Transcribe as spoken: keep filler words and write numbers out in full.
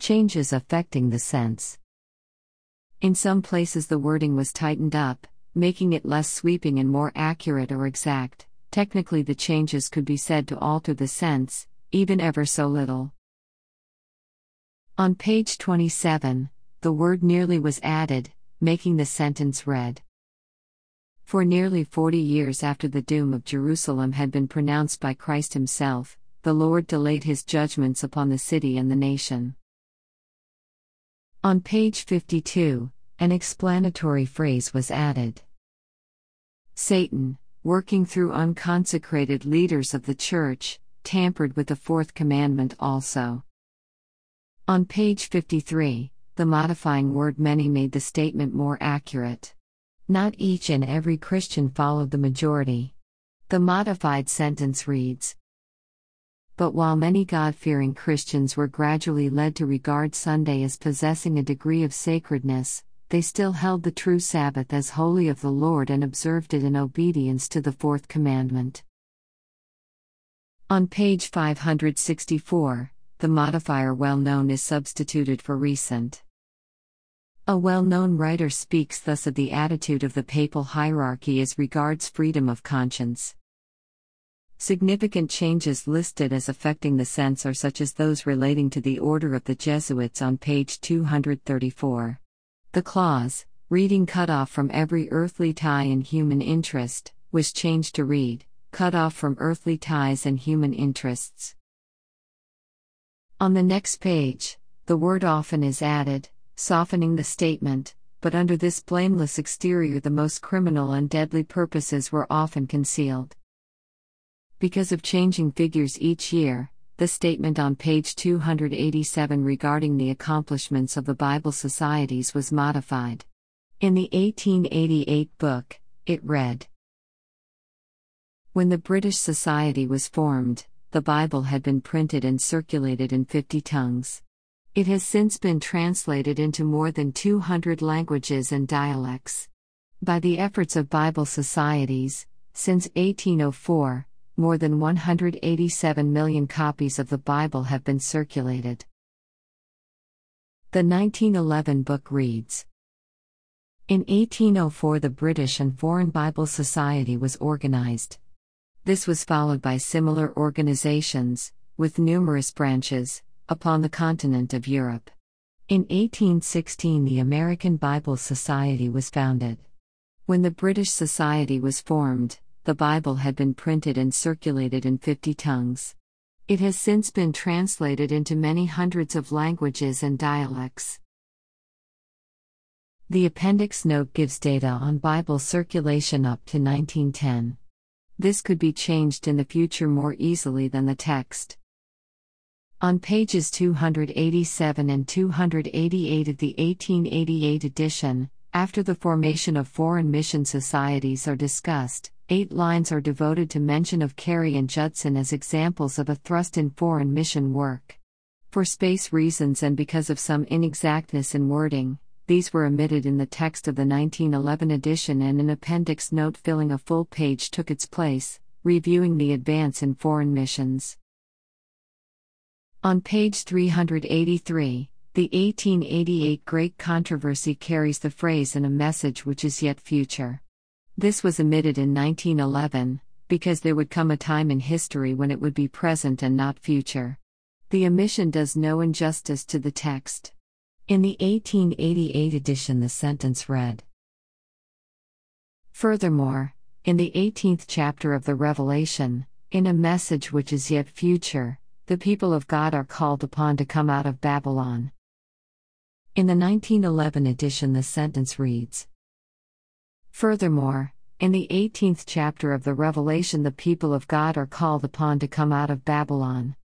Changes affecting the sense. In some places the wording was tightened up, making it less sweeping and more accurate or exact. Technically, the changes could be said to alter the sense, even ever so little. On page twenty-seven, the word nearly was added, making the sentence read. For nearly forty years after the doom of Jerusalem had been pronounced by Christ himself, the Lord delayed his judgments upon the city and the nation. On page fifty-two, an explanatory phrase was added. Satan, working through unconsecrated leaders of the church, tampered with the fourth commandment also. On page fifty-three, the modifying word many made the statement more accurate. Not each and every Christian followed the majority. The modified sentence reads, but while many God-fearing Christians were gradually led to regard Sunday as possessing a degree of sacredness, they still held the true Sabbath as holy of the Lord and observed it in obedience to the fourth commandment. On page five hundred sixty-four, the modifier well-known is substituted for recent. A well-known writer speaks thus of the attitude of the papal hierarchy as regards freedom of conscience. Significant changes listed as affecting the sense are such as those relating to the order of the Jesuits on page two hundred thirty-four. The clause, reading cut off from every earthly tie and human interest, was changed to read, cut off from earthly ties and human interests. On the next page, the word often is added, softening the statement, but under this blameless exterior the most criminal and deadly purposes were often concealed. Because of changing figures each year, the statement on page two hundred eighty-seven regarding the accomplishments of the Bible Societies was modified. In the eighteen eighty-eight book, it read, when the British Society was formed, the Bible had been printed and circulated in fifty tongues. It has since been translated into more than two hundred languages and dialects. By the efforts of Bible Societies, since eighteen oh four, more than one hundred eighty-seven million copies of the Bible have been circulated. The nineteen eleven book reads, in eighteen oh four the British and Foreign Bible Society was organized. This was followed by similar organizations, with numerous branches, upon the continent of Europe. In eighteen sixteen the American Bible Society was founded. When the British Society was formed, the Bible had been printed and circulated in fifty tongues. It has since been translated into many hundreds of languages and dialects. The appendix note gives data on Bible circulation up to nineteen ten. This could be changed in the future more easily than the text. On pages two hundred eighty-seven and two hundred eighty-eight of the eighteen eighty-eight edition, after the formation of foreign mission societies are discussed, eight lines are devoted to mention of Carey and Judson as examples of a thrust in foreign mission work. For space reasons and because of some inexactness in wording, these were omitted in the text of the nineteen eleven edition, and an appendix note filling a full page took its place, reviewing the advance in foreign missions. On page three hundred eighty-three, the eighteen eighty-eight Great Controversy carries the phrase "in a message which is yet future." This was omitted in nineteen eleven, because there would come a time in history when it would be present and not future. The omission does no injustice to the text. In the eighteen eighty-eight edition the sentence read, furthermore, in the eighteenth chapter of the Revelation, in a message which is yet future, the people of God are called upon to come out of Babylon. In the nineteen eleven edition the sentence reads, furthermore, in the eighteenth chapter of the Revelation the people of God are called upon to come out of Babylon.